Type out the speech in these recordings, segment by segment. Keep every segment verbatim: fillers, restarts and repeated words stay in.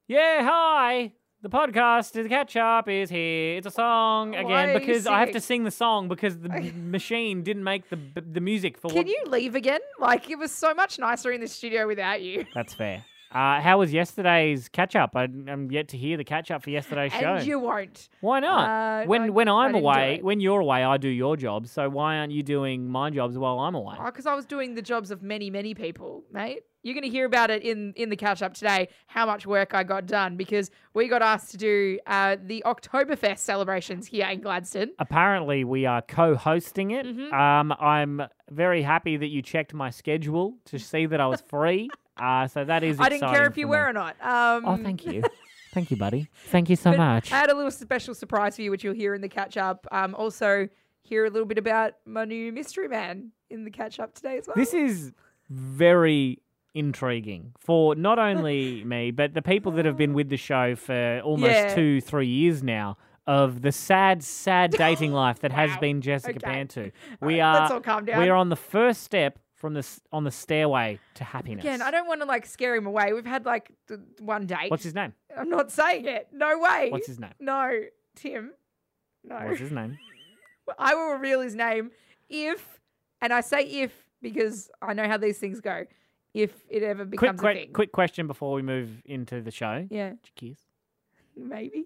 Yeah, hi. The podcast, the catch up is here. It's a song Why again are you because I have to singing? sing the song because the m- machine didn't make the the music for Can what. you leave again? Like, it was so much nicer in the studio without you. That's fair. Uh, how was yesterday's catch up? I, I'm yet to hear the catch up for yesterday's show. And you won't. Why not? Uh, when I- when I I'm didn't do away, it. when you're away, I do your jobs. So why aren't you doing my jobs while I'm away? Because I was doing the jobs of many, many people, mate. You're going to hear about it in, in the catch-up today, how much work I got done, because we got asked to do uh, the Oktoberfest celebrations here in Gladstone. Apparently, we are co-hosting it. Mm-hmm. Um, I'm very happy that you checked my schedule to see that I was free. uh, so that is I didn't care exciting if you for were me. or not. Um, Oh, thank you. Thank you, buddy. Thank you so but much. I had a little special surprise for you, which you'll hear in the catch-up. Um, also, hear a little bit about my new mystery man in the catch-up today as well. This is very intriguing for not only me, but the people that have been with the show for almost Yeah. two, three years now of the sad, sad dating life that has Wow. been Jessica Okay. Pantu. We right, are, let's all calm down. we are on the first step from the s- on the stairway to happiness. Again, I don't want to like scare him away. We've had like th- one date. What's his name? I'm not saying it. No way. What's his name? No, Tim. No. What's his name? I will reveal his name if, and I say if because I know how these things go. If it ever Quick, becomes a quick, thing. quick question before we move into the show. Yeah, Did you kiss? maybe.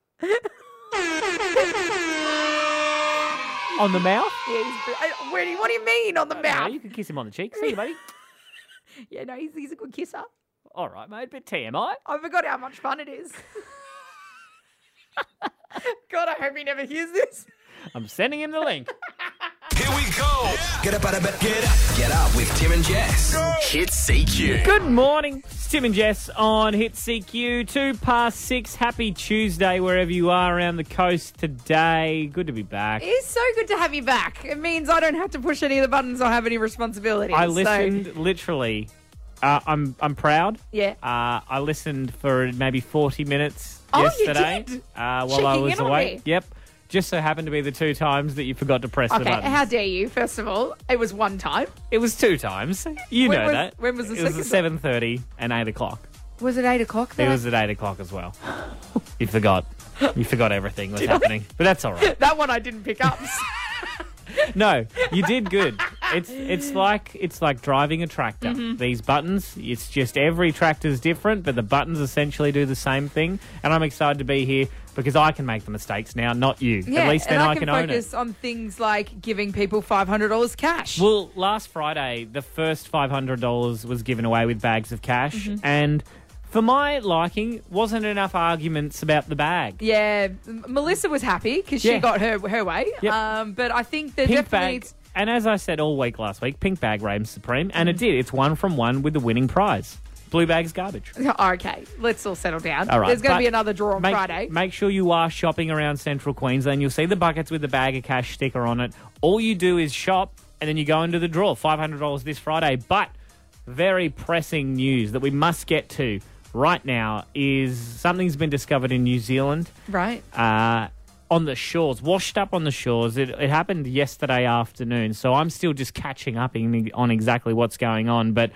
On the mouth? Yeah, he's, br- I- where do you, what do you mean on the Yeah, mouth? you can kiss him on the cheek. See you, buddy. Yeah, no, he's, he's a good kisser. All right, mate. Bit T M I. I forgot how much fun it is. God, I hope he never hears this. I'm sending him the link. Here we go. Get up out of bed. Get up. Get up with Tim and Jess. Hit C Q. Good morning. It's Tim and Jess on Hit C Q. Two past six. Happy Tuesday wherever you are around the coast today. Good to be back. It's so good to have you back. It means I don't have to push any of the buttons or have any responsibilities. I so- listened literally. Uh, I'm I'm proud. Yeah. Uh, I listened for maybe forty minutes Oh, you yesterday did? Uh, while I Checking was in on away. me. Yep. Just so happened to be the two times that you forgot to press the Okay, button. how dare you? First of all, it was one time. It was two times. You When know was- that. when was the It was second at seven thirty and eight o'clock. Was it eight o'clock? It was at eight o'clock as well. You forgot. You forgot everything was happening. But that's all right. That one I didn't pick up. No, you did good. It's it's like it's like driving a tractor. Mm-hmm. These buttons, it's just every tractor's different, but the buttons essentially do the same thing. And I'm excited to be here because I can make the mistakes now, not you. Yeah, At least then and I I can, can own it. focus on things like giving people five hundred dollars cash. Well, last Friday, the first five hundred dollars was given away with bags of cash. Mm-hmm. And for my liking, wasn't enough arguments about the bag. Yeah, M- Melissa was happy because Yeah. she got her her way. Yep. Um, but I think that Pink definitely bag. needs- And as I said all week last week, pink bag reigns supreme. And it did. It's one from one with the winning prize. Blue bag's garbage. Okay, let's all settle down. All right, There's going but to be another draw on make, Friday. Make sure you are shopping around Central Queensland. You'll see the buckets with the bag of cash sticker on it. All you do is shop and then you go into the draw. five hundred dollars this Friday. But very pressing news that we must get to right now is something's been discovered in New Zealand. Right. Uh, on the shores, washed up on the shores. It, it happened yesterday afternoon, so I'm still just catching up in, on exactly what's going on. But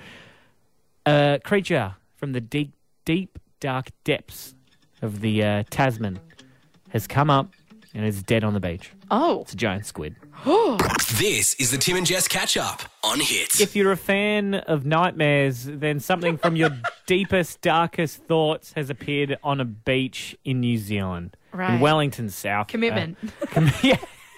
a creature from the deep, deep, dark depths of the uh, Tasman has come up and is dead on the beach. Oh. It's a giant squid. This is the Tim and Jess catch up on Hit. If you're a fan of nightmares, then something from your deepest, darkest thoughts has appeared on a beach in New Zealand. In Right. Wellington South. Commitment. Uh, com- yeah.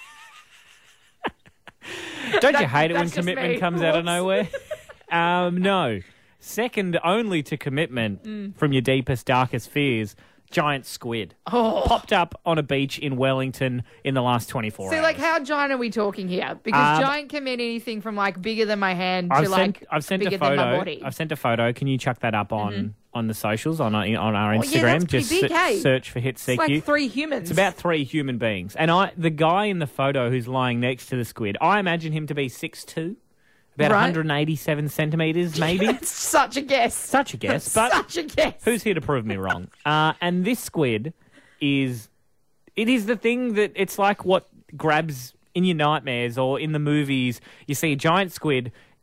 Don't you That- hate it when that's just commitment me. comes out of Whoops. nowhere? Um, no. Second only to commitment Mm. from your deepest, darkest fears, giant squid. Oh. Popped up on a beach in Wellington in the last twenty-four So, hours. like, how giant are we talking here? Because Um, giant can mean anything from, like, bigger than my hand I've to, sent, like, I've sent bigger a photo. than my body. I've sent a photo. Can you chuck that up on, on the socials, on our, on our Oh, Instagram? yeah, that's pretty Just big, se- hey? search for Hit C It's Q. like three humans. It's about three human beings. And I, the guy in the photo who's lying next to the squid, I imagine him to be six foot two, about Right. one hundred eighty-seven centimetres maybe. That's such a guess. Such a guess, but Such a guess. who's here to prove me wrong? Uh, and this squid is, it is the thing that it's like what grabs in your nightmares or in the movies. You see a giant squid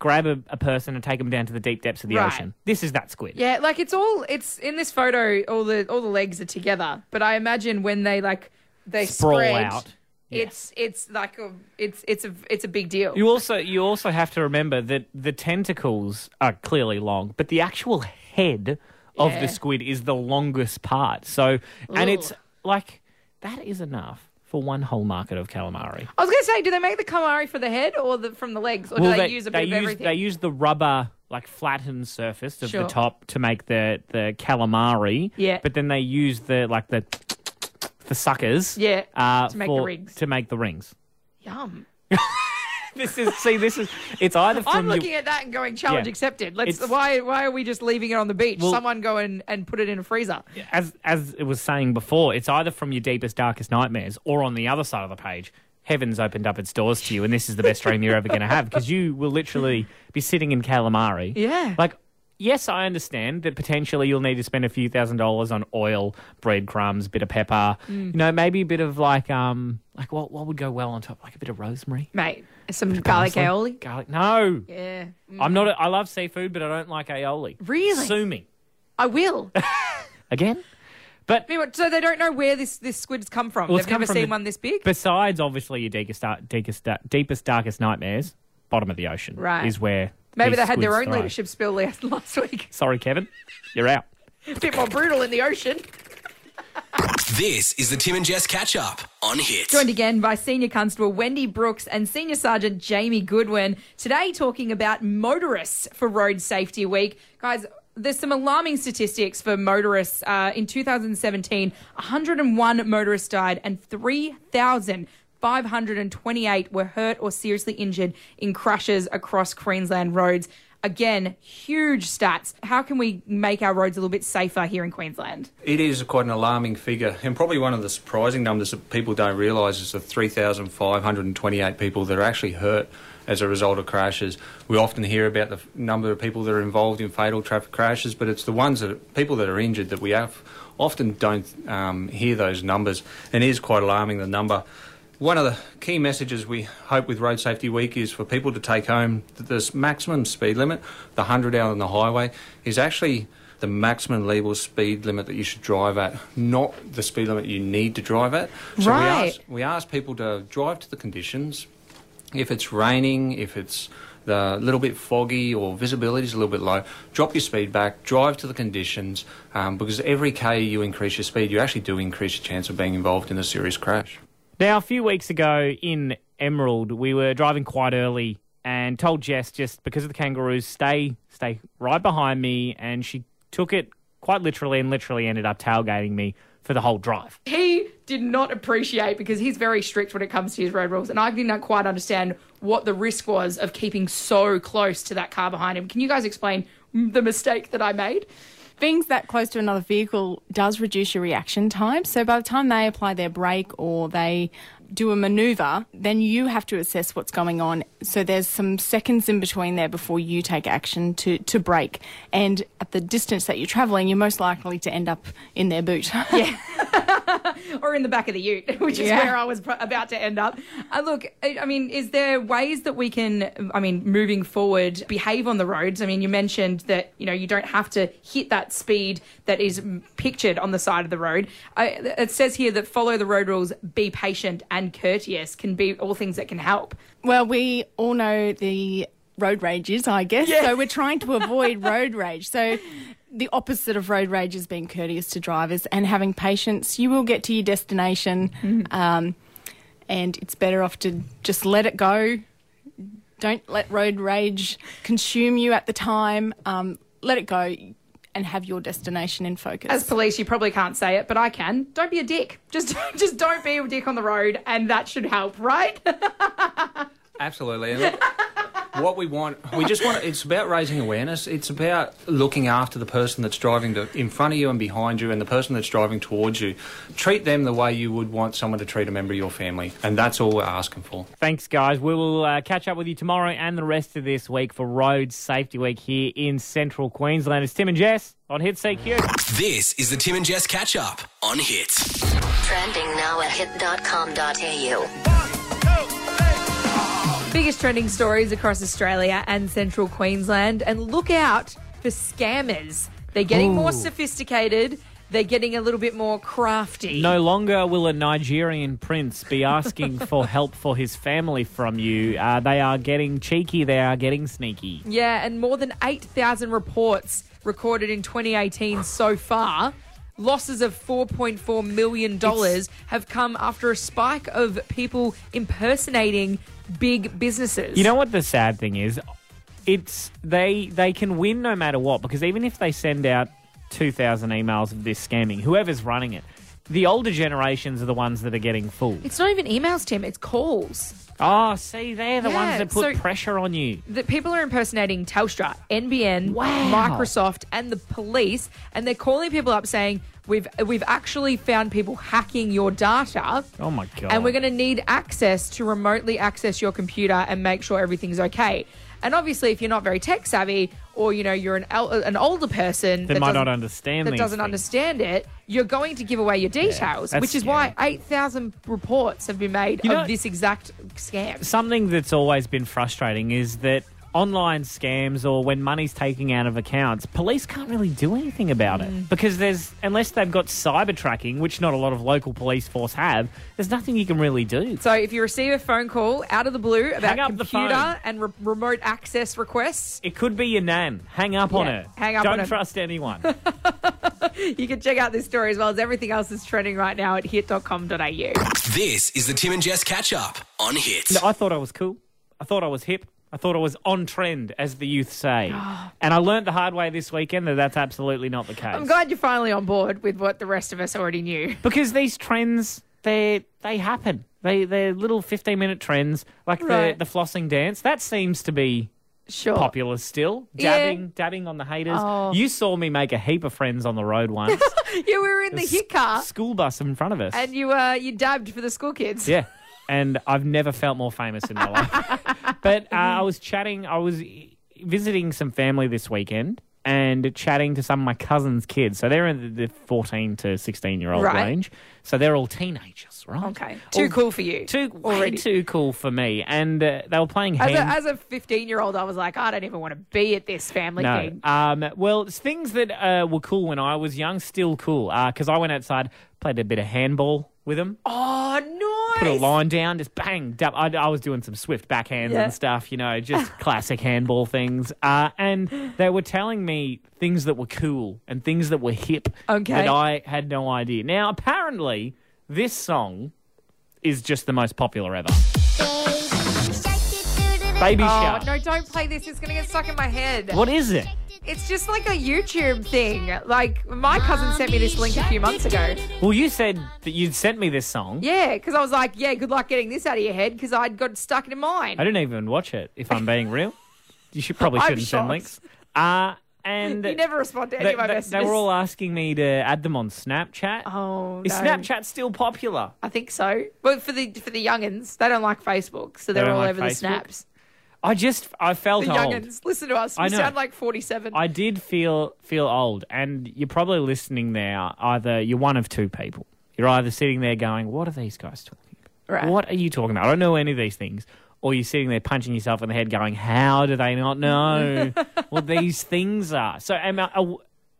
grab a, a person and take them down to the deep depths of the Right. ocean. This is that squid. Yeah, like it's all it's in this photo. All the all the legs are together, but I imagine when they like they Sprawl spread, out. Yeah. it's it's like a it's it's a it's a big deal. You also you also have to remember that the tentacles are clearly long, but the actual head of Yeah. the squid is the longest part. So, and Ugh. it's like that is enough for one whole market of calamari. I was going to say, do they make the calamari for the head or the from the legs, or do they, use a bit they of use, everything? They use the rubber, like flattened surface of Sure. the top to make the the calamari. Yeah. But then they use the like the the suckers. Yeah, Uh, to make the for- rings. To make the rings. Yum. This is see. This is it's either from I'm your- looking at that and going, challenge Yeah. accepted. Let's. It's- Why? Why are we just leaving it on the beach? Well- Someone go and, and put it in a freezer. as as it was saying before, it's either from your deepest, darkest nightmares, or on the other side of the page, heaven's opened up its doors to you, and this is the best dream you're ever going to have because you will literally be sitting in calamari. Yeah. Like, yes, I understand that potentially you'll need to spend a few thousand dollars on oil, breadcrumbs, bit of pepper, Mm. you know, maybe a bit of like um like what what would go well on top, like a bit of rosemary, Mate, some garlic parsley, aioli. garlic. No, Yeah. Mm. I'm not. A, I love seafood, but I don't like aioli. Really? Sue me I will. again. But I mean, what- so they don't know where this, this squid's come from. Well, it's They've come never from seen the- one this big. besides, obviously, your deepest, dar- deepest, dar- deepest, darkest nightmares, bottom of the ocean Right. is where Maybe these they had their squids own thrive. leadership spill last last week. Sorry, Kevin, you're out. A bit more brutal in the ocean. This is the Tim and Jess catch up on Hits. Joined again by Senior Constable Wendy Brooks and Senior Sergeant Jamie Goodwin. Today talking about motorists for Road Safety Week. Guys, there's some alarming statistics for motorists. Uh, in two thousand seventeen, one hundred one motorists died and three thousand five hundred twenty-eight were hurt or seriously injured in crashes across Queensland roads. Again, huge stats. How can we make our roads a little bit safer here in Queensland? It is quite an alarming figure, and probably one of the surprising numbers that people don't realise is the three thousand five hundred twenty-eight people that are actually hurt as a result of crashes. We often hear about the f- number of people that are involved in fatal traffic crashes, but it's the ones that are, people that are injured that we have often don't um, hear those numbers, and it is quite alarming, the number. One of the key messages we hope with Road Safety Week is for people to take home that this maximum speed limit, the one hundred out on the highway, is actually the maximum legal speed limit that you should drive at, not the speed limit you need to drive at. So Right. we ask, we ask people to drive to the conditions. If it's raining, if it's a little bit foggy or visibility is a little bit low, drop your speed back, drive to the conditions, um, because every K you increase your speed, you actually do increase your chance of being involved in a serious crash. Now, a few weeks ago in Emerald, we were driving quite early and told Jess, just because of the kangaroos, stay, stay right behind me, and she took it quite literally and literally ended up tailgating me for the whole drive. He did not appreciate, because he's very strict when it comes to his road rules, and I did not quite understand what the risk was of keeping so close to that car behind him. Can you guys explain the mistake that I made? Being that close to another vehicle does reduce your reaction time. So by the time they apply their brake or they do a manoeuvre, then you have to assess what's going on. So there's some seconds in between there before you take action to, to brake. And at the distance that you're travelling, you're most likely to end up in their boot. Yeah. Or in the back of the ute, which is Yeah. where I was pr- about to end up. Uh, look, I I mean, is there ways that we can, I mean, moving forward, behave on the roads? I mean, you mentioned that, you know, you don't have to hit that speed that is pictured on the side of the road. I, it says here that follow the road rules, be patient and courteous can be all things that can help. Well, we all know the road rage is, I guess. Yeah. So we're trying to avoid road rage. So the opposite of road rage is being courteous to drivers and having patience. You will get to your destination, Mm-hmm. um, and it's better off to just let it go. Don't let road rage consume you at the time. Um, let it go and have your destination in focus. As police, you probably can't say it, but I can. Don't be a dick. Just, just don't be a dick on the road, and that should help, right? Absolutely. And look, what we want, we just want, it's about raising awareness. It's about looking after the person that's driving to, in front of you and behind you, and the person that's driving towards you. Treat them the way you would want someone to treat a member of your family. And that's all we're asking for. Thanks, guys. We will uh, catch up with you tomorrow and the rest of this week for Road Safety Week here in Central Queensland. It's Tim and Jess on Hit C Q. This is the Tim and Jess catch up on Hits. Trending now at hit dot com dot a u. Biggest trending stories across Australia and central Queensland. And look out for scammers. They're getting more sophisticated. They're getting a little bit more crafty. No longer will a Nigerian prince be asking for help for his family from you. Uh, they are getting cheeky. They are getting sneaky. Yeah, and more than eight thousand reports recorded in twenty eighteen so far. Losses of four point four million dollars have come after a spike of people impersonating big businesses. You know what the sad thing is? It's they they can win no matter what, because even if they send out two thousand emails of this scamming, whoever's running it, the older generations are the ones that are getting fooled. It's not even emails, Tim. It's calls. Oh, see, they're the Yeah, ones that put so- pressure on you. The people are impersonating Telstra, N B N, Wow. Microsoft, and the police, and they're calling people up saying, "We've we've actually found people hacking your data, Oh, my God. and we're going to need access to remotely access your computer and make sure everything's okay." And obviously, if you're not very tech savvy, or you know you're an el- an older person They that might doesn't- not understand that these doesn't things. understand it, you're going to give away your details, that's which is why eight thousand reports have been made You of know- this exact scam. Something that's always been frustrating is that online scams, or when money's taken out of accounts, police can't really do anything about Mm. it, because there's, unless they've got cyber tracking, which not a lot of local police force have, there's nothing you can really do. So if you receive a phone call out of the blue about Hang up the computer phone. and re- remote access requests, It could be your nan. Hang up on Yeah, her. hang up Don't on her. trust anyone. you can check out this story as well as everything else that's trending right now at hit dot com dot a u. This is the Tim and Jess catch up on Hits. I thought I was cool. I thought I was hip. I thought I was on trend, as the youth say. And I learnt the hard way this weekend that that's absolutely not the case. I'm glad you're finally on board with what the rest of us already knew. Because these trends, they they happen. They, they're little fifteen-minute trends, like Right. the, the flossing dance. That seems to be Sure. popular still. Yeah. Dabbing, dabbing on the haters. Oh. You saw me make a heap of friends on the road once. You were in the hit car School bus in front of us. and you uh, you dabbed for the school kids. Yeah. And I've never felt more famous in my life. But uh, I was chatting, I was visiting some family this weekend and chatting to some of my cousin's kids. So they're in the fourteen to sixteen year old Right. range. So they're all teenagers, right? Okay. Too All- cool for you. Too, way already. too cool for me. And uh, they were playing As hand. a, as a fifteen-year-old, I was like, I don't even want to be at this family No. thing. Um, well, it's things that uh, were cool when I was young, still cool. Because I went outside, played a bit of handball with them. Oh, nice. Put a line down, just bang. Dab. I, I was doing some swift backhands Yeah. and stuff, you know, just classic handball things. Uh, and they were telling me things that were cool and things that were hip Okay. that I had no idea. Now, apparently, this song is just the most popular ever. Baby Oh, Shark. no, don't play this. It's going to get stuck in my head. What is it? It's just like a YouTube thing. Like, my cousin sent me this link a few months ago. Well, you said that you'd sent me this song. Yeah, because I was like, yeah, good luck getting this out of your head because I'd got stuck in mine. I didn't even watch it, if I'm being real. You should probably I'm shouldn't send shocked. links. Uh, and You never respond to any they, of my they- messages. they were all asking me to add them on Snapchat. Oh, Is no. Snapchat still popular? I think so. But for the for the youngins, they don't like Facebook, so They they're don't all like over the Facebook? snaps. I just, I felt The old. youngins, listen to us. We I know. sound like forty-seven. I did feel feel old, and you're probably listening now. Either you're one of two people. You're either sitting there going, "What are these guys talking about? Right. What are you talking about? I don't know any of these things." Or you're sitting there punching yourself in the head, going, "How do they not know what these things are?" So, am I, are-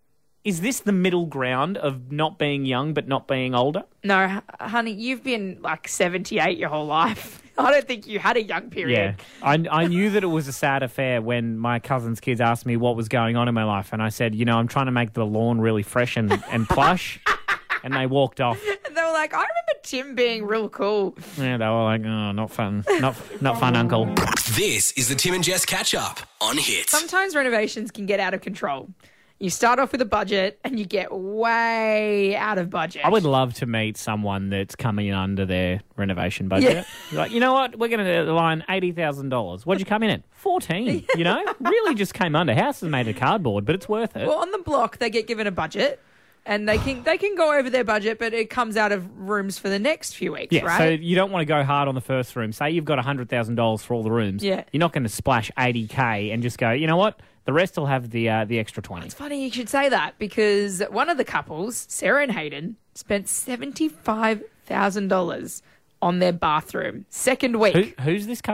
is this the middle ground of not being young but not being older? No, h- honey, you've been like seventy-eight your whole life. I don't think you had a young period. Yeah, I, I knew that it was a sad affair when my cousin's kids asked me what was going on in my life, and I said, you know, I'm trying to make the lawn really fresh and, and plush, and they walked off. And they were like, I remember Tim being real cool. Yeah, they were like, oh, not fun, not not fun, Uncle. This is the Tim and Jess catch up on Hits. Sometimes renovations can get out of control. You start off with a budget and you get way out of budget. I would love to meet someone that's coming in under their renovation budget. You're like, you know what? We're going to line eighty thousand dollars. What'd you come in at? fourteen. You know, really just came under. House is made of cardboard, but it's worth it. Well, on the block, they get given a budget. And they can they can go over their budget, but it comes out of rooms for the next few weeks, Yeah, right? so you don't want to go hard on the first room. Say you've got one hundred thousand dollars for all the rooms. Yeah. You're not going to splash eighty K and just go, you know what? The rest will have the uh, the extra twenty. It's funny you should say that because one of the couples, Sarah and Hayden, spent seventy-five thousand dollars on their bathroom. Second week. Who, who's this couple?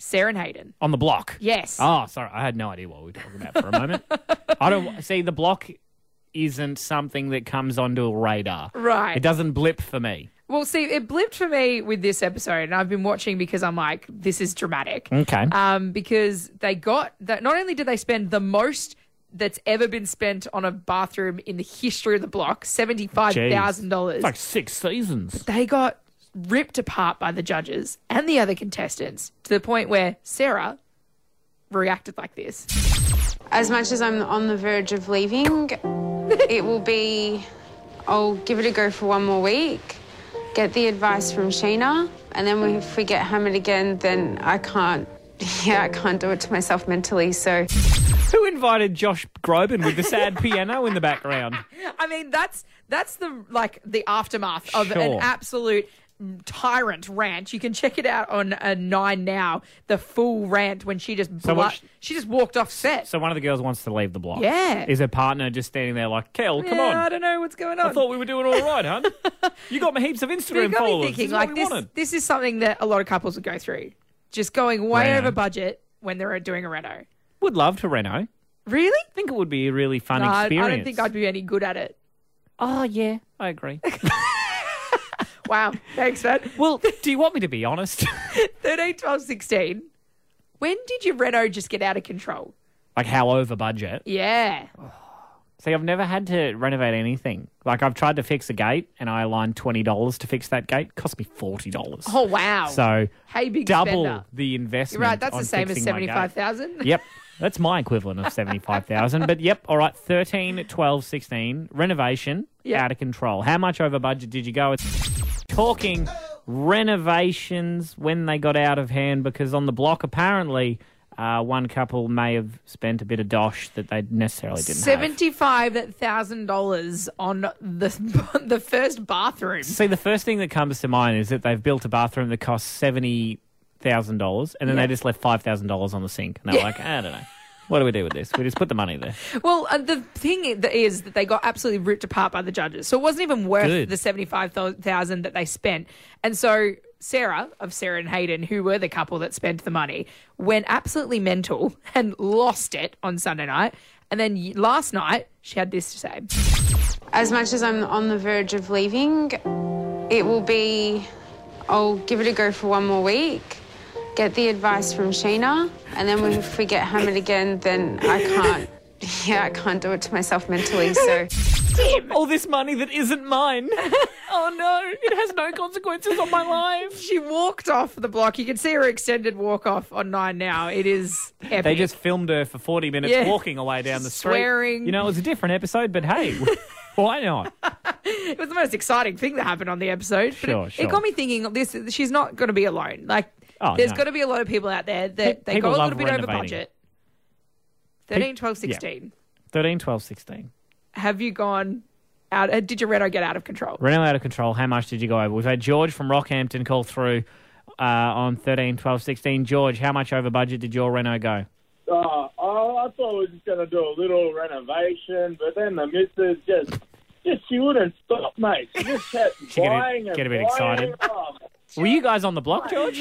Sarah and Hayden. On the block? Yes. Oh, sorry. I had no idea what we were talking about for a moment. I don't see the block isn't something that comes onto a radar. Right. It doesn't blip for me. Well, see, it blipped for me with this episode, and I've been watching because I'm like, this is dramatic. Okay. Um, because they got that. Not only did they spend the most that's ever been spent on a bathroom in the history of the block, seventy-five thousand dollars. It's like six seasons. They got ripped apart by the judges and the other contestants to the point where Sarah reacted like this. As much as I'm on the verge of leaving, it will be, I'll give it a go for one more week, get the advice from Sheena, and then if we get hammered again, then I can't, yeah, I can't do it to myself mentally, so... Who invited Josh Groban with the sad piano in the background? I mean, that's that's the like the aftermath of Sure. an absolute tyrant rant. You can check it out on uh, Nine now. The full rant when she just So blu- what sh- she just walked off set. So one of the girls wants to leave the block. Yeah. Is her partner just standing there like, Kel, come yeah, on. I don't know what's going on. I thought we were doing all right, hun. You got me heaps of But it Instagram got me followers. thinking, this is like what we this. wanted. This is something that a lot of couples would go through, just going way Reno. over budget when they're doing a reno. Would love to reno. Really? I think it would be a really fun No, I- experience. I don't think I'd be any good at it. Oh, yeah, I agree. Wow. Thanks, man. Well, do you want me to be honest? thirteen, twelve, sixteen. When did your reno just get out of control? Like how over budget? Yeah. See, I've never had to renovate anything. Like I've tried to fix a gate and I aligned twenty dollars to fix that gate. It cost me forty dollars. Oh, wow. So hey, big double spender. the investment. You're right. That's on the same as fixing my gate. seventy-five thousand. Yep. That's my equivalent of seventy-five thousand. But yep, all right, thirteen, twelve, sixteen, renovation, Yeah. out of control. How much over budget did you go? It's talking renovations when they got out of hand, because on the block, apparently, uh, one couple may have spent a bit of dosh that they necessarily didn't have. Seventy-five thousand dollars on the the first bathroom. See, the first thing that comes to mind is that they've built a bathroom that costs seventy thousand dollars, and then Yeah. they just left five thousand dollars on the sink. And they're like, I don't know. What do we do with this? We just put the money there. Well, uh, the thing i- that is that they got absolutely ripped apart by the judges, so it wasn't even worth Good. the seventy-five thousand that they spent. And so Sarah of Sarah and Hayden, who were the couple that spent the money, went absolutely mental and lost it on Sunday night. And then y- last night, she had this to say. As much as I'm on the verge of leaving, it will be, I'll give it a go for one more week, get the advice from Sheena, and then if we get hammered again, then I can't, yeah, I can't do it to myself mentally, so... All this money that isn't mine. Oh no, it has no consequences on my life. She walked off the block. You can see her extended walk off on Nine now. It is epic. They just filmed her for forty minutes Yeah. walking away down the street. Swearing. You know, it was a different episode, but hey, why not? It was the most exciting thing that happened on the episode. But Sure, it, sure. it got me thinking. This she's not going to be alone. Like, Oh, there's no. got to be a lot of people out there that they People go a love little bit over renovating. budget. thirteen, twelve, sixteen. thirteen, twelve, sixteen. Have you gone out? uh, Did your reno get out of control? Reno out of control. How much did you go over? We've had George from Rockhampton call through uh, on thirteen, twelve, sixteen. George, how much over budget did your reno go? Uh, oh, I thought we were just going to do a little renovation, but then the missus just, just she wouldn't stop, mate. She just kept She get a- buying and get a bit buying. excited. Oh, Were you guys on the block, George?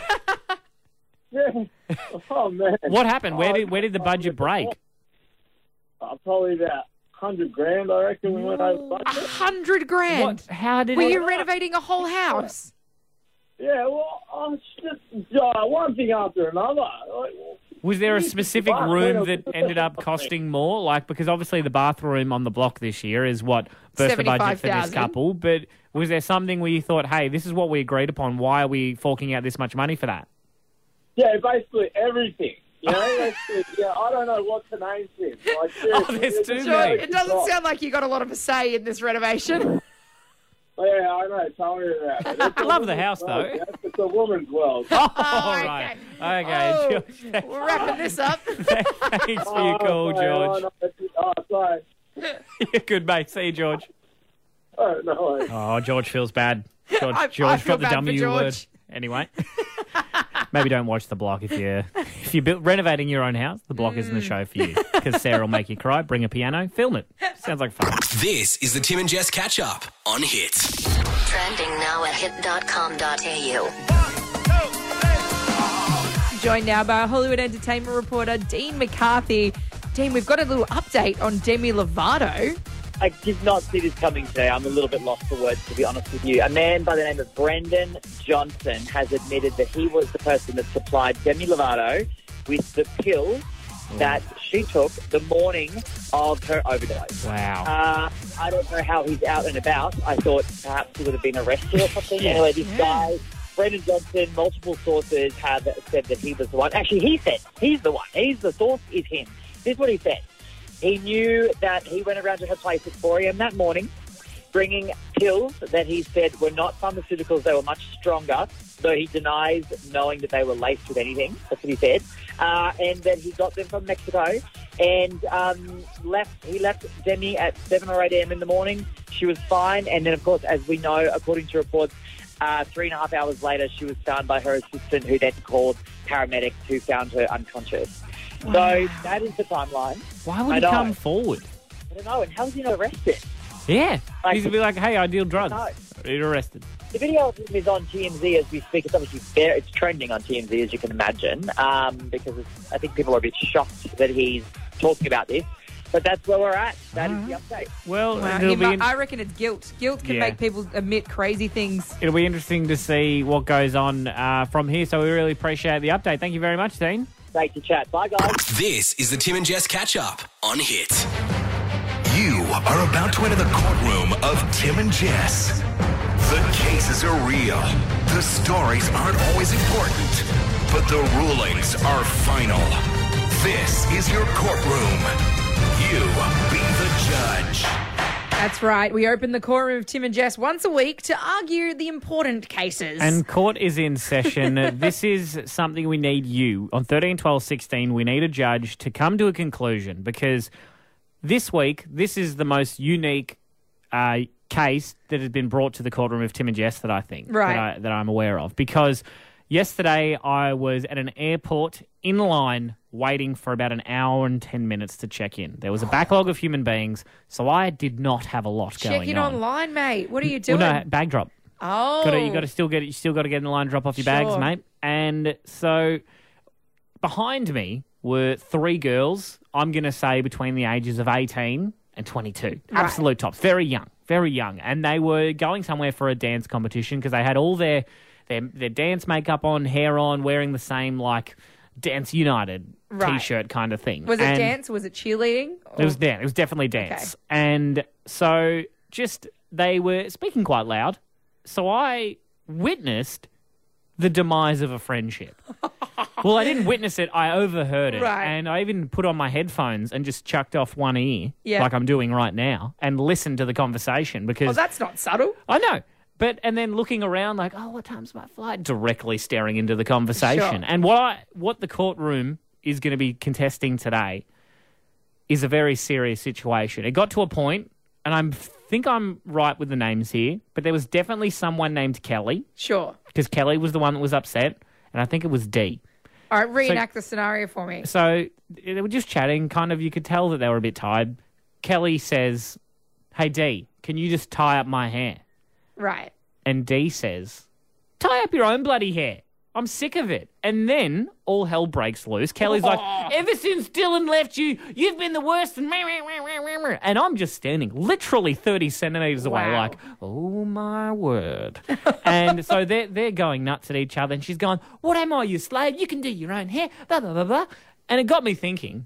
yeah. Oh, man. What happened? Where Oh, did where did the budget break? Uh, probably about hundred grand, I reckon we went over A budget. hundred grand. What? How did Were it? you renovating a whole house? Yeah, well, I was just uh, one thing after another. Like, Was there a specific Wow. room that ended up costing more? Like, because obviously the bathroom on the block this year is what burst the budget for this seventy-five thousand. couple. But was there something where you thought, hey, this is what we agreed upon. Why are we forking out this much money for that? yeah, basically everything. You know, basically, yeah, I don't know what to name this. Like, seriously, there's it's too just- many. It doesn't sound like you got a lot of a say in this renovation. Yeah, I know. Tell me about it. It's I a love the woman's house, world, though. yes, it's a woman's world. Oh, Oh, all right. Okay, Oh, George. we're wrapping this up. Thanks for your Oh, call, sorry, George. Oh, no, it's- oh, sorry. You're good, mate. See you, George. Oh, no worries. Oh, George feels bad. George, I- I George feel got the bad for W George. word. Anyway, maybe don't watch The Block if you're if you're built, renovating your own house. The Block isn't the show for you because Sarah will make you cry. Bring a piano, film it. Sounds like fun. This is the Tim and Jess catch up on Hits. Trending now at hit dot com dot a u. joined now by our Hollywood entertainment reporter, Dean McCarthy. Dean, we've got a little update on Demi Lovato. I did not see this coming today. I'm a little bit lost for words, to be honest with you. A man by the name of Brendan Johnson has admitted that he was the person that supplied Demi Lovato with the pill that she took the morning of her overdose. Wow. Uh, I don't know how he's out and about. I thought perhaps he would have been arrested or something. Yeah. Anyway, this Yeah. guy, Brendan Johnson, multiple sources have said that he was the one. Actually, he said he's the one. He's the source, is him. This is what he said. He knew that he went around to her place at four a.m. that morning, bringing pills that he said were not pharmaceuticals. They were much stronger, though he denies knowing that they were laced with anything. That's what he said. Uh, and that he got them from Mexico and um, left. He left Demi at seven or eight a.m. in the morning. She was fine. And then, of course, as we know, according to reports, uh, three and a half hours later, she was found by her assistant, who then called paramedics, who found her unconscious. Wow. So that is the timeline. Why would I he know. come forward? I don't know. And how was he not arrested? Yeah. Like- He's going to be like, hey, I deal drugs. No. You're arrested. The video of him is on T M Z as we speak. It's obviously there. It's trending on T M Z, as you can imagine, um, because it's, I think people are a bit shocked that he's talking about this. But that's where we're at. That is the update. Well, Wow, it'll, you be mu- in- I reckon it's guilt. Guilt can Yeah. make people admit crazy things. it'll be interesting to see what goes on uh, from here. So we really appreciate the update. Thank you very much, Dean. Great to chat. Bye, guys. This is the Tim and Jess catch up on Hit. You are about to enter the courtroom of Tim and Jess. The cases are real. The stories aren't always important, but the rulings are final. This is your courtroom. You be the judge. That's right. We open the courtroom of Tim and Jess once a week to argue the important cases. And court is in session. This is something we need you. On thirteen, twelve, sixteen, we need a judge to come to a conclusion, because this week, this is the most unique uh, case that has been brought to the courtroom of Tim and Jess that I think, Right. that, I, that I'm aware of. Because yesterday I was at an airport in line waiting for about an hour and ten minutes to check in. There was a backlog of human beings, so I did not have a lot Check going in on. online, mate. What are you doing? Well, no, bag drop. oh. Got to, you got to still get you still got to get in the line, drop off your bags, Sure. mate. And so behind me were three girls. I'm going to say between the ages of eighteen and twenty-two. Right. Absolute tops, very young, very young, and they were going somewhere for a dance competition because they had all their their their dance makeup on, hair on, wearing the same like Dance United Right. t-shirt kind of thing. Was it And- dance? Was it cheerleading? it was dance. It was definitely dance. And so just they were speaking quite loud. So I witnessed the demise of a friendship. Well, I didn't witness it. I overheard it. Right. And I even put on my headphones and just chucked off one ear, Yeah. like I'm doing right now, and listened to the conversation because Oh, that's not subtle. I know. But and then looking around like, oh, what time's my flight? Directly staring into the conversation. Sure. And what I what the courtroom is going to be contesting today is a very serious situation. It got to a point, and I think I'm right with the names here, but there was definitely someone named Kelly, Sure. because Kelly was the one that was upset, and I think it was Dee. All right, reenact the scenario for me. So they were just chatting, kind of, you could tell that they were a bit tired. Kelly says, hey, Dee, can you just tie up my hair? Right. And Dee says, tie up your own bloody hair. I'm sick of it. And then all hell breaks loose. Kelly's like, ever since Dylan left you, you've been the worst. And and I'm just standing literally thirty centimetres away Wow. like, oh, my word. And so they're, they're going nuts at each other. And she's going, what am I, you slave? You can do your own hair. Blah, blah, blah, blah. And it got me thinking,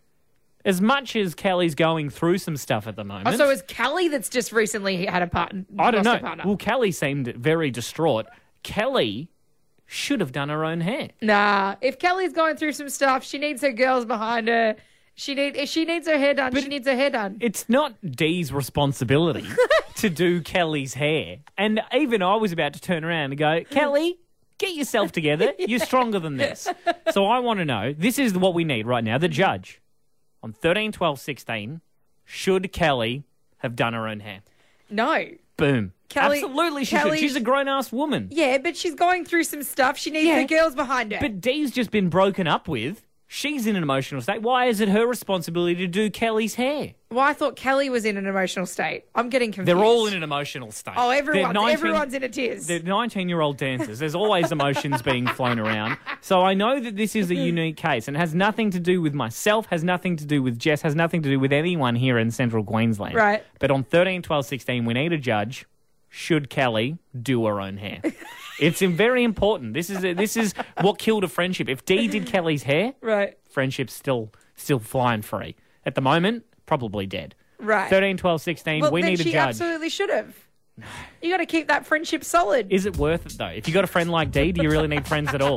as much as Kelly's going through some stuff at the moment. Oh, so it's Kelly that's just recently had a partner. I don't lost a know. partner. Well, Kelly seemed very distraught. Kelly should have done her own hair. Nah, if Kelly's going through some stuff, she needs her girls behind her. She need if she needs her hair done, she needs her hair done. It's not Dee's responsibility to do Kelly's hair. And even I was about to turn around and go, Kelly, get yourself together. You're stronger than this. So I want to know, this is what we need right now. The judge on thirteen, twelve, sixteen, should Kelly have done her own hair? No. Boom. Kelly- Absolutely she Kelly- should. She's a grown-ass woman. Yeah, but she's going through some stuff. She needs Yeah. her girls behind her. But Dee's just been broken up with She's in an emotional state. Why is it her responsibility to do Kelly's hair? Well, I thought Kelly was in an emotional state. I'm getting confused. They're all in an emotional state. Oh, everyone's, They're nineteen everyone's in a tears. They're nineteen-year-old dancers. There's always emotions being flown around. So I know that this is a unique case and has nothing to do with myself, has nothing to do with Jess, has nothing to do with anyone here in Central Queensland. Right. But on thirteen, twelve, sixteen, we need a judge. Should Kelly do her own hair? It's very important. This is this is what killed a friendship. If Dee did Kelly's hair, Right. friendship's still still flying free. At the moment, probably dead. Right. thirteen, twelve, sixteen, Well, we then need a she judge. absolutely should have. You got to keep that friendship solid. Is it worth it, though? If you got a friend like Dee, do you really need friends at all?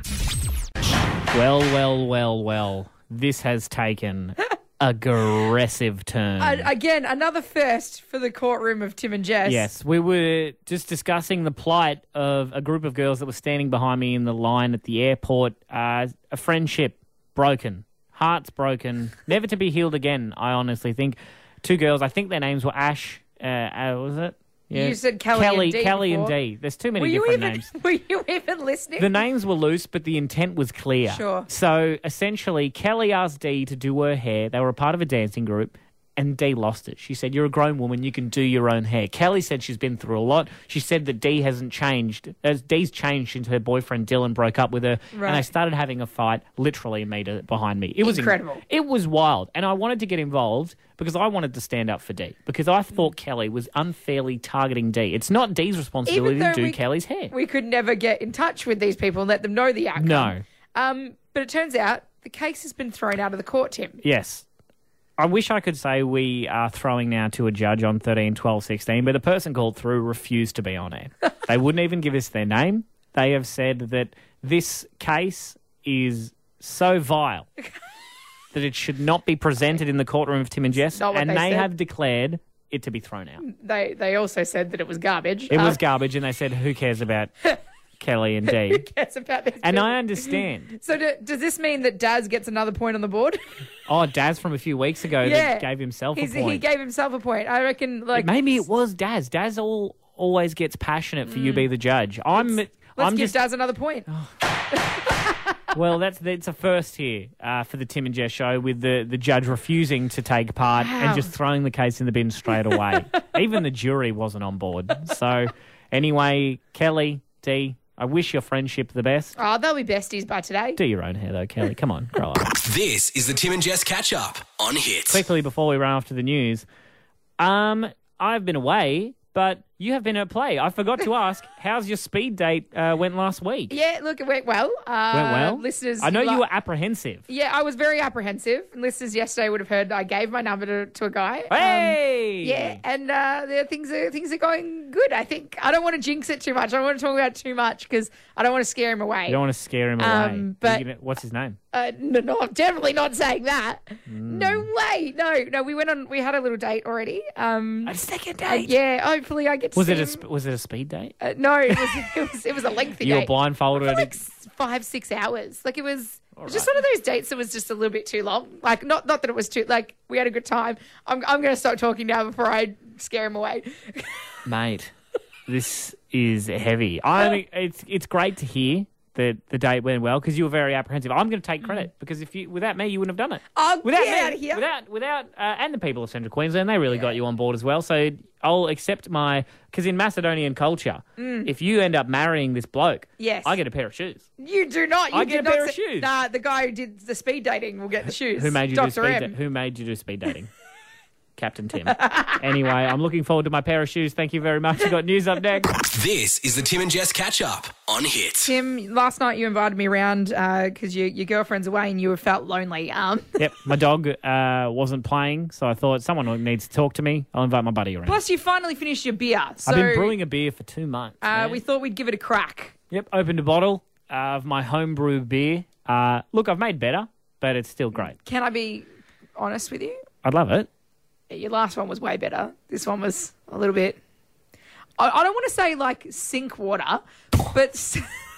Well, well, well, well. This has taken aggressive turn. Uh, again, another first for the courtroom of Tim and Jess. Yes, we were just discussing the plight of a group of girls that were standing behind me in the line at the airport. Uh, a friendship broken, hearts broken, never to be healed again, I honestly think. Two girls, I think their names were Ash, uh, uh, was it? Yeah. You said Kelly, Kelly and Dee Kelly before. and Dee. There's too many Were you different even? names. Were you even listening? The names were loose, but the intent was clear. Sure. So essentially, Kelly asked Dee to do her hair. They were a part of a dancing group, and Dee lost it. She said, "You're a grown woman. You can do your own hair." Kelly said she's been through a lot. She said that Dee hasn't changed. As Dee's changed since her boyfriend Dylan broke up with her, Right. and they started having a fight literally a metre behind me. It was Incredible. It was wild, and I wanted to get involved because I wanted to stand up for Dee because I thought Kelly was unfairly targeting Dee. It's not Dee's responsibility Even to though do we- Kelly's hair. We could never get in touch with these people and let them know the outcome. No. Um, but it turns out the case has been thrown out of the court, Tim. Yes. I wish I could say we are throwing now to a judge on thirteen, twelve, sixteen, but the person called through refused to be on air. They wouldn't even give us their name. They have said that this case is so vile that it should not be presented in the courtroom of Tim and Jess, not what and they they said. have declared it to be thrown out. They they also said that it was garbage. It was Um, garbage, and they said, who cares about Kelly and Dee? Who cares about this? And bill? I understand. So do, does this mean that Daz gets another point on the board? Oh, Daz from a few weeks ago Yeah. that gave himself He's, a point. He gave himself a point. I reckon. Like Maybe it was Daz. Daz all, always gets passionate for you be the judge. I'm Let's I'm give just Daz another point. well, that's that's a first here uh, for the Tim and Jess show with the, the judge refusing to take part Wow. and just throwing the case in the bin straight away. Even the jury wasn't on board. So anyway, Kelly, Dee, I wish your friendship the best. Oh, they'll be besties by today. Do your own hair though, Kelly. Come on, grow up. This is the Tim and Jess catch up on Hit. Quickly before we run off to the news, um, I've been away, but you have been at play. I forgot to ask, how's your speed date uh, went last week? Yeah, look, it went well. Uh, Went well? Listeners, I know li- you were apprehensive. Yeah, I was very apprehensive. Listeners yesterday would have heard I gave my number to, to a guy. Um, Hey! yeah, and uh, the things are things are going good. I think I don't want to jinx it too much. I don't want to talk about it too much because I don't want to scare him away. You don't want to scare him away. Um, but- Are you gonna- what's his name? Uh, no, no, I'm definitely not saying that. Hmm. No way. No, no. We went on. We had a little date already. Um, A second uh, yeah. Hopefully, I get to Was see it a him. sp- was it a speed date? Uh, no, it was, it was it was a lengthy You were date. blindfolded. For like s- five, six hours. Like it was, it was just one of those dates that was just a little bit too long. Like not not that it was too. Like we had a good time. I'm I'm going to stop talking now before I scare him away. Mate, this is heavy. I mean, it's it's great to hear that the date went well because you were very apprehensive. I'm going to take credit because if you without me, you wouldn't have done it. Oh, Without get me, out of here. Without without uh, and the people of Central Queensland, they really got you on board as well. So I'll accept my because in Macedonian culture, if you end up marrying this bloke, Yes. I get a pair of shoes. You do not. You I did get a not pair of say- shoes. Nah, the guy who did the speed dating will get the shoes. Who made you Doctor do speed? M. Da- who made you do speed dating? Captain Tim. Anyway, I'm looking forward to my pair of shoes. Thank you very much. You got news up next. This is the Tim and Jess catch up on Hit. Tim, last night you invited me around because you, your girlfriend's away and you felt lonely. Um, Yep, my dog uh, wasn't playing, so I thought someone needs to talk to me. I'll invite my buddy around. plus, you finally finished your beer. So I've been brewing a beer for two months. uh, man. we thought we'd give it a crack. Yep, opened a bottle of my homebrew beer. Uh, look, I've made better, but it's still great. Can I be honest with you? I'd love it. Your last one was way better. This one was a little bit. I, I don't want to say like sink water, but s-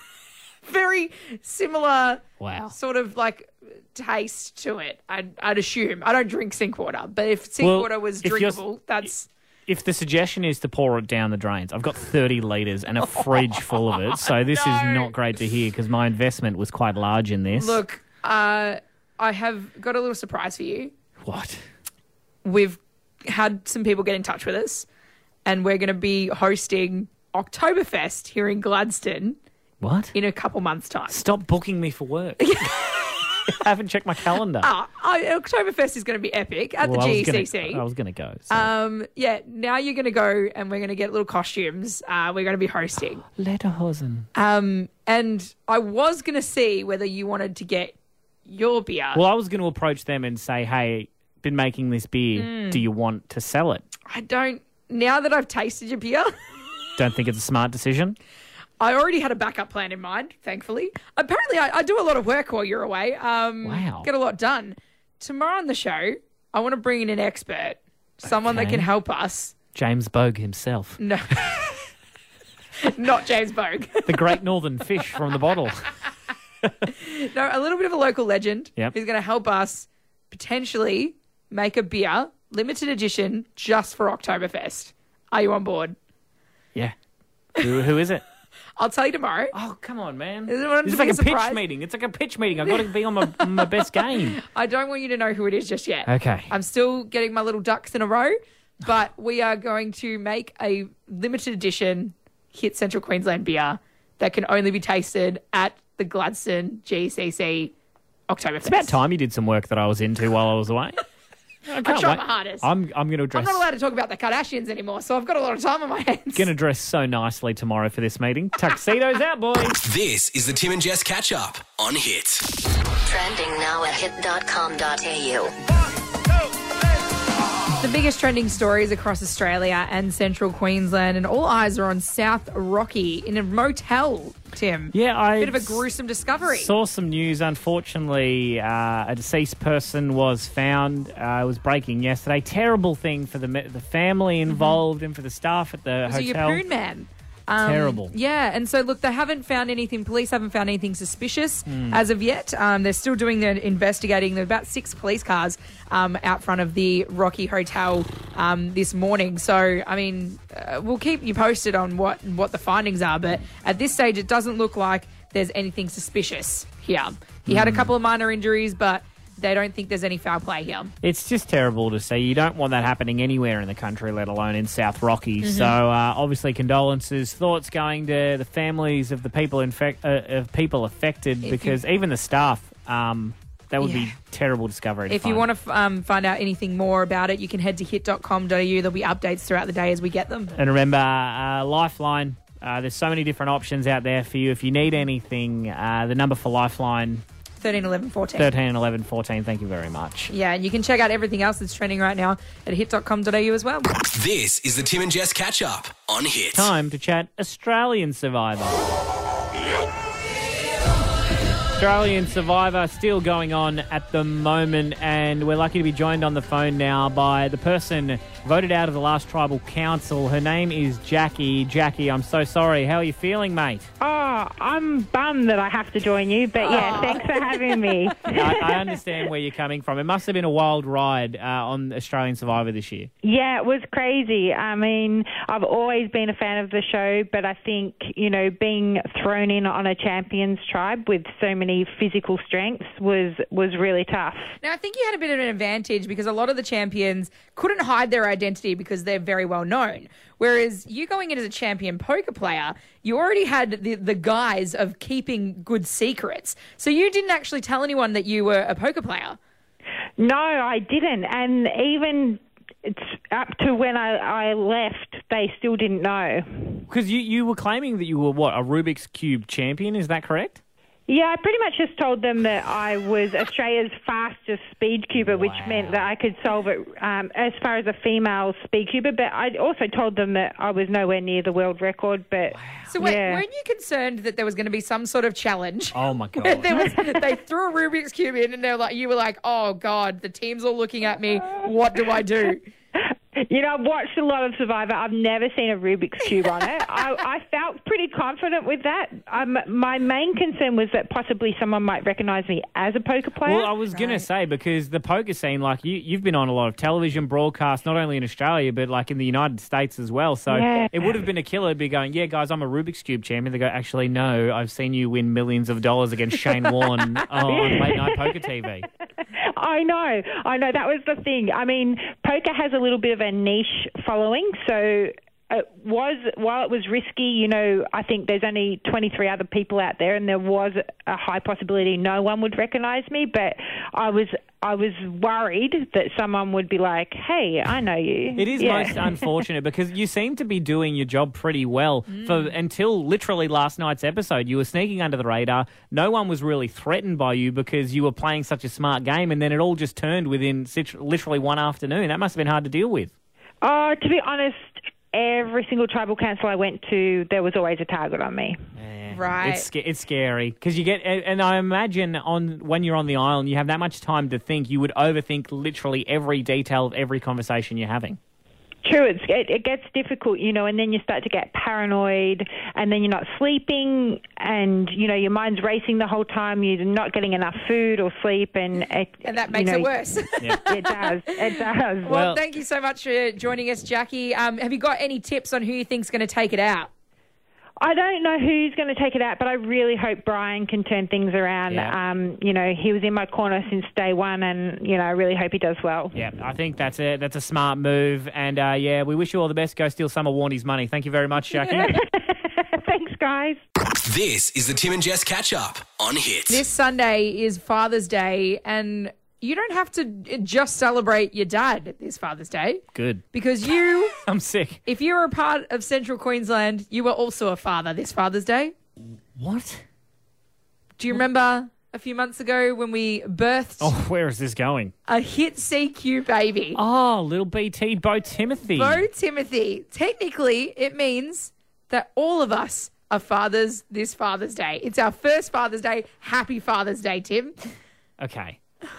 very similar. Wow. Sort of like taste to it. I'd, I'd assume. I don't drink sink water, but if sink Well, water was if you're s- drinkable, that's If the suggestion is to pour it down the drains, I've got thirty litres and a fridge full of it, so this is no. not great to hear because my investment was quite large in this. look. Uh, I have got a little surprise for you. What? We've had some people get in touch with us, and we're going to be hosting Oktoberfest here in Gladstone What? in a couple months' time. Stop booking me for work. I haven't checked my calendar. Ah, I- Oktoberfest is going to be epic at Well, the I was G E C C. gonna- I was going to go. So. Um, yeah, now you're going to go and we're going to get little costumes. Uh, we're going to be hosting. Lederhosen. Um, and I was going to see whether you wanted to get your beer. Well, I was going to approach them and say, hey, been making this beer. Mm. Do you want to sell it? I don't, now that I've tasted your beer, Don't think it's a smart decision? I already had a backup plan in mind, thankfully. Apparently, I, I do a lot of work while you're away. Um, Wow. Get a lot done. Tomorrow on the show, I want to bring in an expert, someone that Okay. can help us. James Bogue himself. No. Not James Bogue. The great northern fish from the bottle. No, a little bit of a local legend Yep. who's going to help us potentially make a beer, limited edition, just for Oktoberfest. Are you on board? Yeah. Who, who is it? I'll tell you tomorrow. Oh, come on, man. Is it one This to is like be a a surprise? pitch meeting. It's like a pitch meeting. I've got to be on my, on my best game. I don't want you to know who it is just yet. Okay. I'm still getting my little ducks in a row, but we are going to make a limited edition Hit Central Queensland beer that can only be tasted at the Gladstone G C C Oktoberfest. It's about time you did some work that I was into while I was away. I I can't tried wait. my hardest. I'm, I'm going to I'm address... not allowed to talk about the Kardashians anymore, so I've got a lot of time on my hands. Going to dress so nicely tomorrow for this meeting. Tuxedos out, boys. This is the Tim and Jess catch up on Hit. Trending now at hit dot com dot a u. The biggest trending stories across Australia and central Queensland, and all eyes are on South Rocky in a motel, Tim. Yeah, I Bit of a gruesome discovery. saw some news. Unfortunately, uh, a deceased person was found. Uh, it was breaking yesterday. Terrible thing for the the family involved and for the staff at the Was it your hotel. poon man? Um, Terrible. Yeah, and so look, they haven't found anything. Police haven't found anything suspicious Hmm. as of yet. Um, they're still doing their investigating. There are about six police cars um, out front of the Rocky Hotel um, this morning. So, I mean, uh, we'll keep you posted on what what the findings are. But at this stage, it doesn't look like there's anything suspicious here. He had a Hmm. couple of minor injuries, but they don't think there's any foul play here. It's just terrible to see. You don't want that happening anywhere in the country, let alone in South Rocky. Mm-hmm. So, uh, obviously, condolences, thoughts going to the families of the people infect, uh, of people affected, If because even the staff, um, that would Yeah. be terrible discovery. To If you find. want to um, find out anything more about it, you can head to hit dot com dot a u. There'll be updates throughout the day as we get them. And remember, uh, Lifeline. Uh, there's so many different options out there for you. If you need anything, uh, the number for Lifeline, thirteen, eleven, fourteen. thirteen, eleven, fourteen. Thank you very much. Yeah, and you can check out everything else that's trending right now at hit dot com dot a u as well. This is the Tim and Jess catch up on Hit. Time to chat Australian Survivor. Australian Survivor still going on at the moment, and we're lucky to be joined on the phone now by the person voted out of the last tribal council. Her name is Jackie. Jackie, I'm so sorry. How are you feeling, mate? Oh, I'm bummed that I have to join you, but yeah, thanks for having me. I, I understand where you're coming from. It must have been a wild ride uh, on Australian Survivor this year. Yeah, it was crazy. I mean, I've always been a fan of the show, but I think, you know, being thrown in on a champions tribe with so many physical strengths was, was really tough. Now, I think you had a bit of an advantage because a lot of the champions couldn't hide their identity because they're very well known. Whereas you going in as a champion poker player, you already had the, the guise of keeping good secrets. So you didn't actually tell anyone that you were a poker player. No, I didn't. And even it's up to when I, I left, they still didn't know. Because you, you were claiming that you were, what, a Rubik's Cube champion, is that correct? Yeah, I pretty much just told them that I was Australia's fastest speed cuber, which meant that I could solve it um, as far as a female speed cuber. But I also told them that I was nowhere near the world record. But So wait, yeah. weren't you concerned that there was going to be some sort of challenge? Oh, my Where God. there was, they threw a Rubik's Cube in and they're like, you were like, oh, God, the team's all looking at me. What do I do? You know, I've watched a lot of Survivor. I've never seen a Rubik's Cube on it. I, I felt pretty confident with that. Um, my main concern was that possibly someone might recognise me as a poker player. Well, I was going to say, because the poker scene, like you, you've been on a lot of television broadcasts, not only in Australia, but like in the United States as well. So Yeah. it would have been a killer to be going, yeah, guys, I'm a Rubik's Cube champion. They go, actually, no, I've seen you win millions of dollars against Shane Warne on late night poker T V. I know, I know. That was the thing. I mean, poker has a little bit of a niche following, so it was, while it was risky, you know, I think there's only twenty-three other people out there, and there was a high possibility no one would recognise me, but I was I was worried that someone would be like, hey, I know you. It is Yeah. most unfortunate because you seem to be doing your job pretty well. For until literally last night's episode, you were sneaking under the radar. No one was really threatened by you because you were playing such a smart game, and then it all just turned within sit- literally one afternoon. That must have been hard to deal with. Oh, to be honest, every single tribal council I went to, there was always a target on me. Right. It's sca- it's scary because you get, and and I imagine on when you're on the island, you have that much time to think. You would overthink literally every detail of every conversation you're having. True, it's, it, it gets difficult, you know, and then you start to get paranoid, and then you're not sleeping, and, you know, your mind's racing the whole time. You're not getting enough food or sleep, and it, And that makes you know, it worse. It does. It does. Well, Well- thank you so much for joining us, Jackie. Um, have you got any tips on who you think's going to take it out? I don't know who's going to take it out, but I really hope Brian can turn things around. Yeah. Um, you know, he was in my corner since day one, and, you know, I really hope he does well. Yeah, I think that's a that's a smart move, and uh, yeah, we wish you all the best. Go steal some of Warnie's money. Thank you very much, Jackie. Thanks, guys. This is the Tim and Jess catch up on Hit. This Sunday is Father's Day, and you don't have to just celebrate your dad this Father's Day, Good. because you, I'm sick. if you were a part of Central Queensland, you were also a father this Father's Day. What? Do you remember a few months ago when we birthed Oh, where is this going? a Hit C Q baby? Oh, little B T, Bo Timothy. Bo Timothy. Technically, it means that all of us are fathers this Father's Day. It's our first Father's Day. Happy Father's Day, Tim. Okay.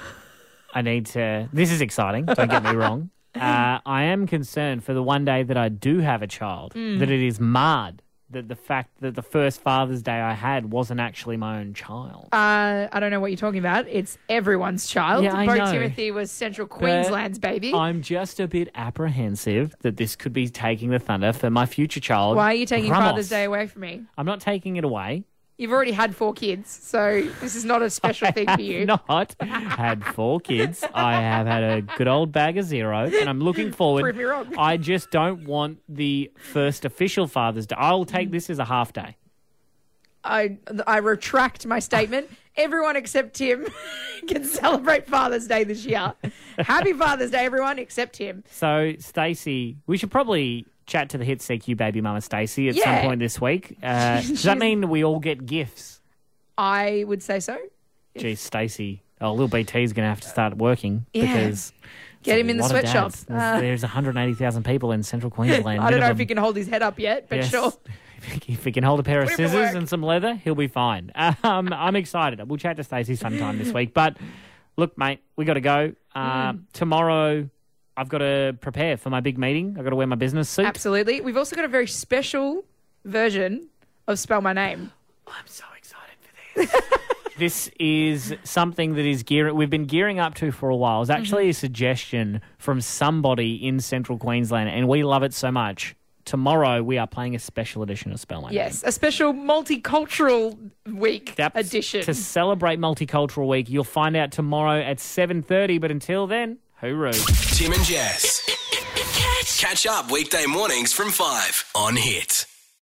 I need to. This is exciting. Don't get me wrong. Uh, I am concerned for the one day that I do have a child Mm. that it is marred. That the fact that the first Father's Day I had wasn't actually my own child. Uh, I don't know what you're talking about. It's everyone's child. Yeah, I Bo know. Timothy was Central But Queensland's baby. I'm just a bit apprehensive that this could be taking the thunder for my future child. Why are you taking Ramos. Father's Day away from me? I'm not taking it away. You've already had four kids, so this is not a special thing for you. Not had four kids. I have had a good old bag of zero, and I'm looking forward. Prove me wrong. I just don't want the first official Father's Day. I'll take this as a half day. I I retract my statement. Everyone except Tim can celebrate Father's Day this year. Happy Father's Day, everyone, except Tim. So, Stacey, we should probably chat to the Hit C Q baby mama Stacey at Yeah. some point this week. Uh, does that mean we all get gifts? I would say so. Geez, Stacey. Oh, little B T's going to have to start working Yeah. because... Get it's him a in the lot of sweatshop. dads. There's, Uh, there's one hundred eighty thousand people in Central Queensland. I don't know if minimum. he can hold his head up yet, but Yes. sure. If he can hold a pair of Put him to scissors work. and some leather, he'll be fine. Um, I'm excited. We'll chat to Stacey sometime this week. But look, mate, we got to go. Uh, Mm. Tomorrow, I've got to prepare for my big meeting. I've got to wear my business suit. Absolutely. We've also got a very special version of Spell My Name. I'm so excited for this. This is something that is gearing. We've been gearing up to for a while. It's actually a suggestion from somebody in Central Queensland, and we love it so much. Tomorrow, we are playing a special edition of Spell My Name. Yes, a special multicultural week That's edition. to celebrate Multicultural Week. You'll find out tomorrow at seven thirty, but until then, hooroo. Tim and Jess. Catch up weekday mornings from five on Hit.